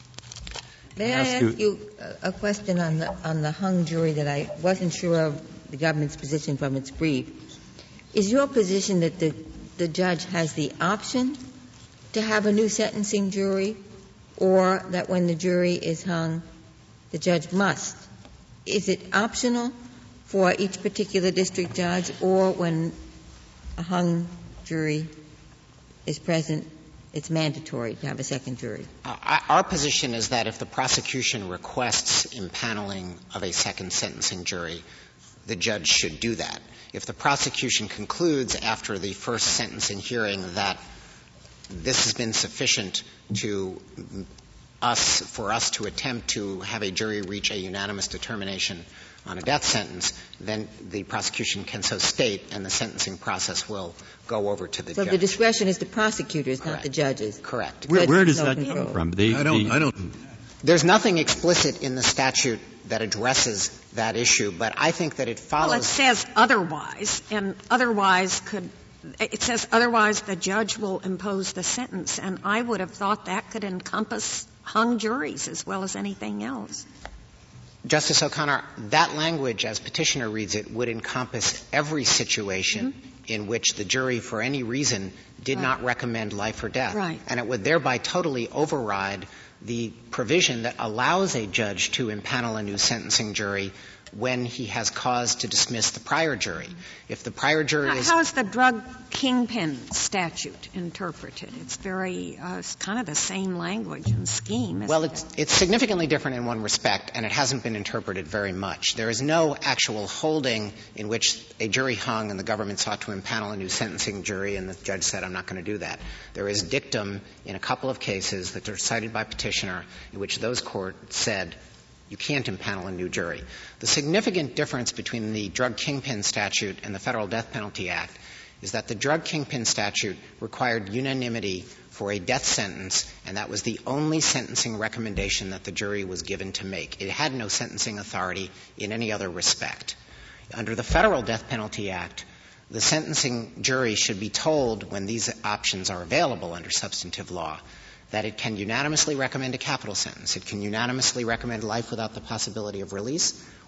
May I ask you a question on the, on the hung jury that I wasn't sure of the government's position from its brief? Is your position that the, the judge has the option to have a new sentencing jury, or that when the jury is hung, the judge must? Is it optional for each particular district judge, or when a hung jury is present, it's mandatory to have a second jury? Uh, our position is that if the prosecution requests impaneling of a second sentencing jury, the judge should do that. If the prosecution concludes after the first sentencing hearing that this has been sufficient to us, for us to attempt to have a jury reach a unanimous determination on a death sentence, then the prosecution can so state, and the sentencing process will go over to the so judge. So the discretion is the prosecutors, Correct. not the judges? Correct. Where, where does no that control. come from? The, I don't, the, I don't. There's nothing explicit in the statute that addresses that issue, but I think that it follows. Well, it says otherwise, and otherwise could — it says otherwise the judge will impose the sentence, and I would have thought that could encompass hung juries as well as anything else. Justice O'Connor, that language, as Petitioner reads it, would encompass every situation mm-hmm. in which the jury, for any reason, did right. not recommend life or death. Right. And it would thereby totally override the provision that allows a judge to impanel a new sentencing jury when he has cause to dismiss the prior jury. If the prior jury how, is... How is the drug kingpin statute interpreted? It's very uh, — it's kind of the same language and scheme, isn't Well, it? it's, it's significantly different in one respect, and it hasn't been interpreted very much. There is no actual holding in which a jury hung and the government sought to impanel a new sentencing jury, and the judge said, I'm not going to do that. There is dictum in a couple of cases that are cited by Petitioner in which those courts said, you can't impanel a new jury. The significant difference between the drug kingpin statute and the Federal Death Penalty Act is that the drug kingpin statute required unanimity for a death sentence, and that was the only sentencing recommendation that the jury was given to make. It had no sentencing authority in any other respect. Under the Federal Death Penalty Act, the sentencing jury should be told when these options are available under substantive law that it can unanimously recommend a capital sentence, it can unanimously recommend life without the possibility of release,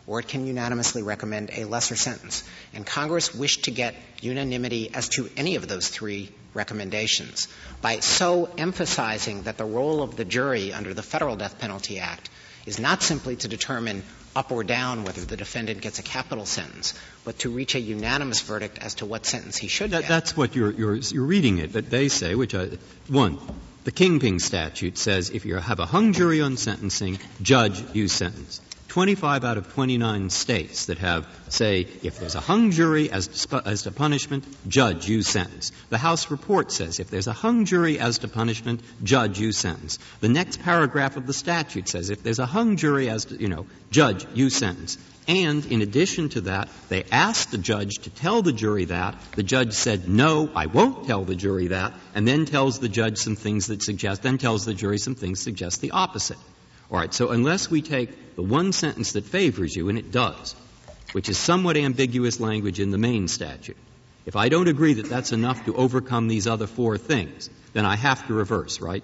or it can unanimously recommend a lesser sentence. And Congress wished to get unanimity as to any of those three recommendations by so emphasizing that the role of the jury under the Federal Death Penalty Act is not simply to determine up or down whether the defendant gets a capital sentence, but to reach a unanimous verdict as to what sentence he should that, get. That's what you're, you're, you're reading it, but they say, which I, one, the Kingpin statute says if you have a hung jury on sentencing, judge, you sentence. twenty-five out of twenty-nine states that have, say, if there's a hung jury as, as to punishment, judge, you sentence. The House report says if there's a hung jury as to punishment, judge, you sentence. The next paragraph of the statute says if there's a hung jury as to, you know, judge, you sentence. And in addition to that, they asked the judge to tell the jury that. The judge said, no, I won't tell the jury that, and then tells the judge some things that suggest, then tells the jury some things that suggest the opposite. All right, so unless we take the one sentence that favors you, and it does, which is somewhat ambiguous language in the main statute, if I don't agree that that's enough to overcome these other four things, then I have to reverse, right?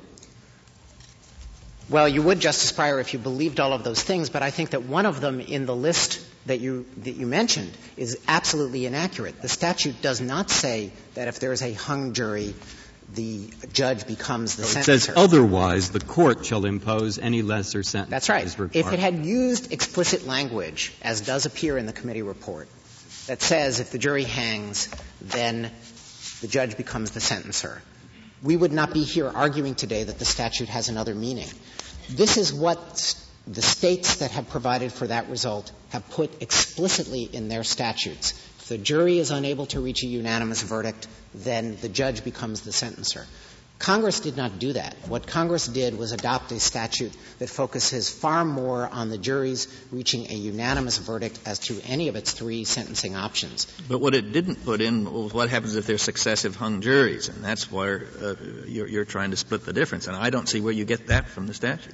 Well, you would, Justice Breyer, if you believed all of those things, but I think that one of them in the list that you that you mentioned is absolutely inaccurate. The statute does not say that if there is a hung jury, the judge becomes the so it sentencer. says otherwise the court shall impose any lesser sentence. That's right. If it had used explicit language, as does appear in the committee report, that says if the jury hangs, then the judge becomes the sentencer, we would not be here arguing today that the statute has another meaning. This is what the states that have provided for that result have put explicitly in their statutes. If the jury is unable to reach a unanimous verdict, then the judge becomes the sentencer. Congress did not do that. What Congress did was adopt a statute that focuses far more on the jury's reaching a unanimous verdict as to any of its three sentencing options. But what it didn't put in was what happens if there's successive hung juries, and that's where uh, you're, you're trying to split the difference. And I don't see where you get that from the statute.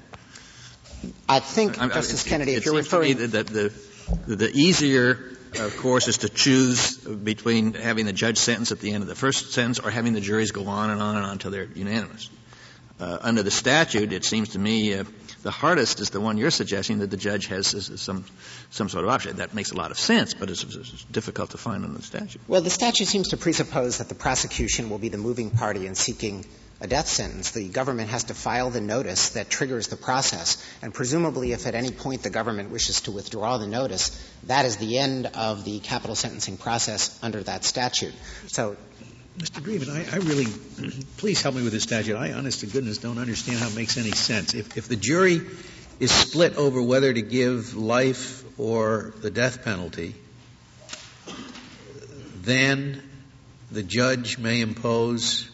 I think, I, Justice I, Kennedy, it, if you're it referring to me that the, the, the easier of course, is to choose between having the judge sentence at the end of the first sentence or having the juries go on and on and on until they're unanimous. Uh, under the statute, it seems to me uh, the hardest is the one you're suggesting, that the judge has uh, some some sort of option. That makes a lot of sense, but it's, it's difficult to find under the statute. Well, the statute seems to presuppose that the prosecution will be the moving party in seeking a death sentence. The government has to file the notice that triggers the process, and presumably if at any point the government wishes to withdraw the notice, that is the end of the capital sentencing process under that statute. So, Mister Dreeben, I, I really – please help me with this statute. I, honest to goodness, don't understand how it makes any sense. If, if the jury is split over whether to give life or the death penalty, then the judge may impose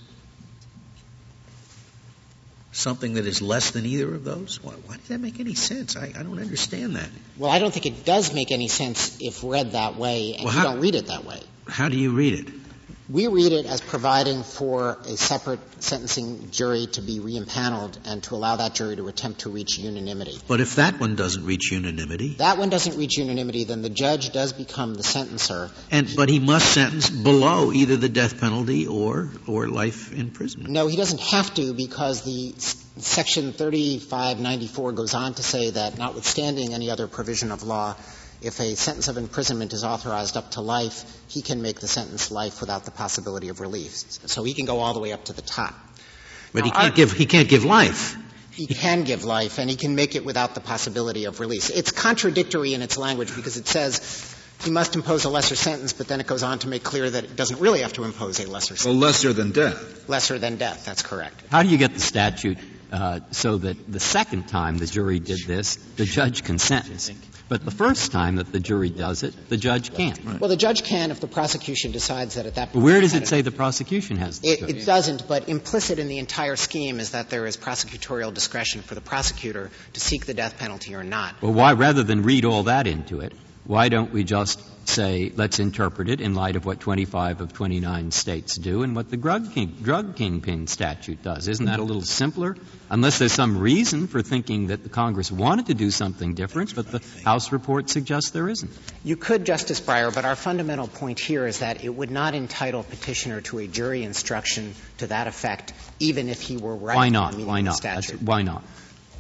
something that is less than either of those? Why, why does that make any sense? I, I don't understand that. Well, I don't think it does make any sense if read that way, and well, you how, don't read it that way. How do you read it? We read it as providing for a separate sentencing jury to be re-impaneled and to allow that jury to attempt to reach unanimity. But if that one doesn't reach unanimity? That one doesn't reach unanimity, then the judge does become the sentencer. And, but he must sentence below either the death penalty or, or life imprisonment. No, he doesn't have to, because the Section thirty-five ninety-four goes on to say that notwithstanding any other provision of law, if a sentence of imprisonment is authorized up to life, he can make the sentence life without the possibility of relief. So he can go all the way up to the top. But now, he can't give, he can't give life. He can give life, and he can make it without the possibility of release. It's contradictory in its language because it says he must impose a lesser sentence, but then it goes on to make clear that it doesn't really have to impose a lesser sentence. Well, lesser than death. Lesser than death, that's correct. How do you get the statute uh, so that the second time the jury did this, the judge can sentence? But the first time that the jury does it, the judge can't. Right. Well, the judge can if the prosecution decides that at that point. But where does it say the prosecution has the it, choice? It doesn't, but implicit in the entire scheme is that there is prosecutorial discretion for the prosecutor to seek the death penalty or not. Well, why, rather than read all that into it, why don't we just say, let's interpret it in light of what twenty-five of twenty-nine states do and what the drug, king, drug kingpin statute does? Isn't that a little simpler? Unless there's some reason for thinking that the Congress wanted to do something different, but the House report suggests there isn't. You could, Justice Breyer, but our fundamental point here is that it would not entitle petitioner to a jury instruction to that effect, even if he were right. Why not? In Why not? statute. Why not?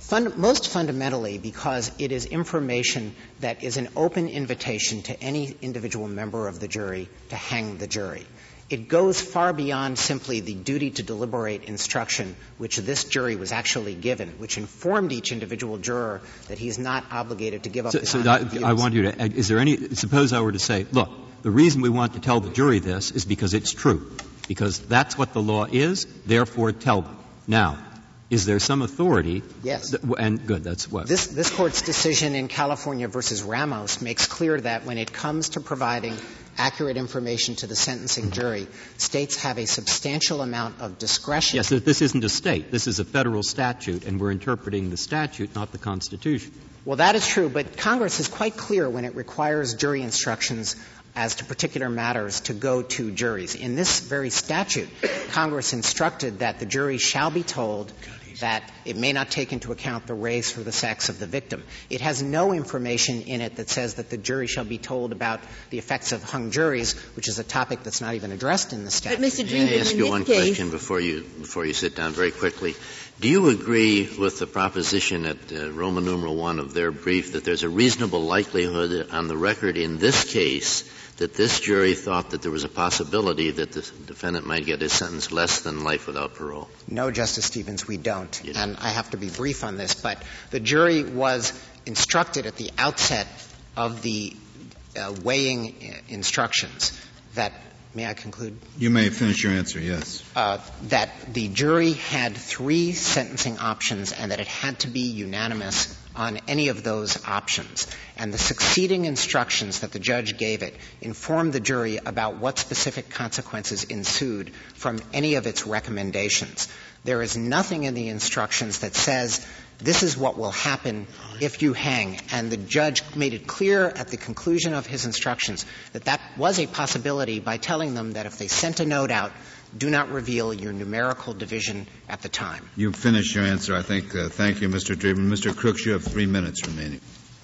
Fund, most fundamentally because it is information that is an open invitation to any individual member of the jury to hang the jury. It goes far beyond simply the duty to deliberate instruction which this jury was actually given, which informed each individual juror that he's not obligated to give up so, his so honor. that, I want you to – is there any – suppose I were to say, look, the reason we want to tell the jury this is because it's true, because that's what the law is, therefore tell them. Now, is there some authority? Yes. Th- and good, that's what. This, this Court's decision in California versus Ramos makes clear that when it comes to providing accurate information to the sentencing jury, states have a substantial amount of discretion. Yes, this isn't a state. This is a federal statute, and we're interpreting the statute, not the Constitution. Well, that is true, but Congress is quite clear when it requires jury instructions as to particular matters to go to juries. In this very statute, Congress instructed that the jury shall be told that it may not take into account the race or the sex of the victim. It has no information in it that says that the jury shall be told about the effects of hung juries, which is a topic that's not even addressed in the statute. But, Mister May I ask you one case, question before you before you sit down very quickly? Do you agree with the proposition at uh, Roman numeral one of their brief that there's a reasonable likelihood on the record in this case that this jury thought that there was a possibility that the defendant might get a sentence less than life without parole? No, Justice Stevens, we don't. You and I have to be brief on this, but the jury was instructed at the outset of the uh, weighing instructions that — may I conclude? You may finish your answer, yes. Uh, that the jury had three sentencing options and that it had to be unanimous on any of those options. And the succeeding instructions that the judge gave it informed the jury about what specific consequences ensued from any of its recommendations. There is nothing in the instructions that says this is what will happen if you hang. And the judge made it clear at the conclusion of his instructions that that was a possibility by telling them that if they sent a note out, do not reveal your numerical division at the time. You've finished your answer, I think. Uh, thank you, Mister Dreeben. Mister Crooks, you have three minutes remaining.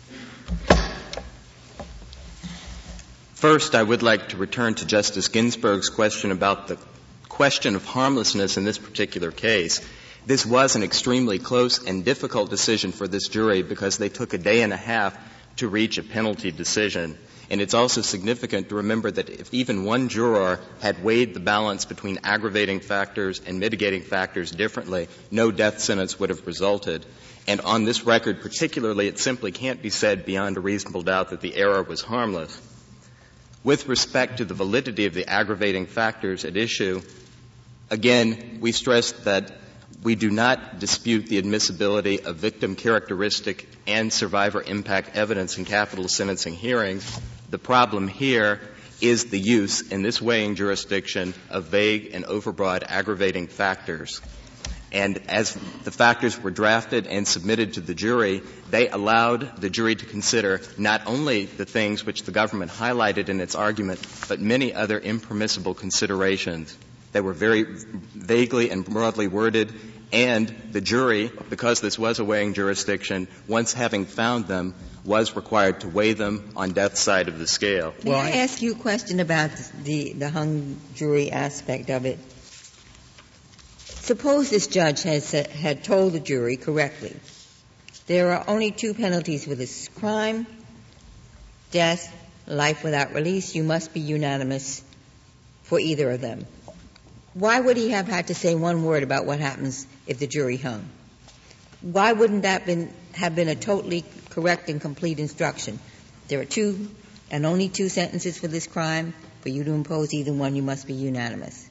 First, I would like to return to Justice Ginsburg's question about the question of harmlessness in this particular case. This was an extremely close and difficult decision for this jury because they took a day and a half to reach a penalty decision. And it's also significant to remember that if even one juror had weighed the balance between aggravating factors and mitigating factors differently, no death sentence would have resulted. And on this record particularly, it simply can't be said beyond a reasonable doubt that the error was harmless. With respect to the validity of the aggravating factors at issue, again, we stressed that we do not dispute the admissibility of victim characteristic and survivor impact evidence in capital sentencing hearings. The problem here is the use in this weighing jurisdiction of vague and overbroad aggravating factors. And as the factors were drafted and submitted to the jury, they allowed the jury to consider not only the things which the government highlighted in its argument, but many other impermissible considerations. They were very vaguely and broadly worded, and the jury, because this was a weighing jurisdiction, once having found them, was required to weigh them on death side of the scale. May I ask you a question about the, the hung jury aspect of it? Suppose this judge has, uh, had told the jury correctly, there are only two penalties for this crime, death, life without release. You must be unanimous for either of them. Why would he have had to say one word about what happens if the jury hung? Why wouldn't that been, have been a totally correct and complete instruction? There are two and only two sentences for this crime. For you to impose either one, you must be unanimous.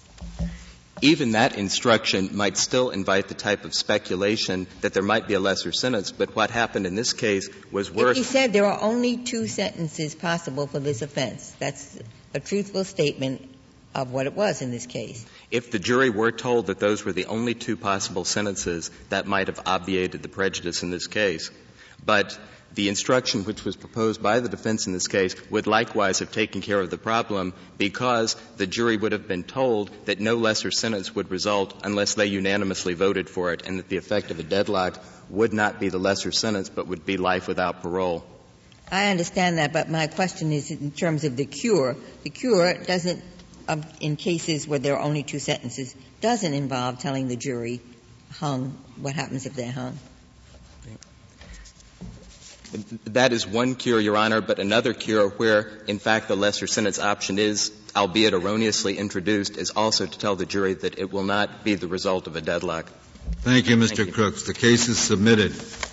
Even that instruction might still invite the type of speculation that there might be a lesser sentence, but what happened in this case was worse. If he said there are only two sentences possible for this offense, that's a truthful statement of what it was in this case. If the jury were told that those were the only two possible sentences, that might have obviated the prejudice in this case. But the instruction which was proposed by the defense in this case would likewise have taken care of the problem because the jury would have been told that no lesser sentence would result unless they unanimously voted for it, and that the effect of a deadlock would not be the lesser sentence but would be life without parole. I understand that, but my question is in terms of the cure. The cure doesn't, um, in cases where there are only two sentences, doesn't involve telling the jury hung, what happens if they're hung. That is one cure, Your Honor, but another cure where, in fact, the lesser sentence option is, albeit erroneously introduced, is also to tell the jury that it will not be the result of a deadlock. Thank you, Mister Thank you. Crooks. The case is submitted.